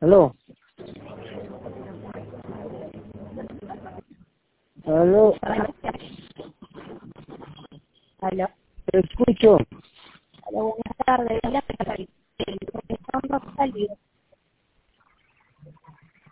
Aló, aló, Aló, te escucho. aló, buenas tardes. Hola, Rosario. Porque estamos salidos.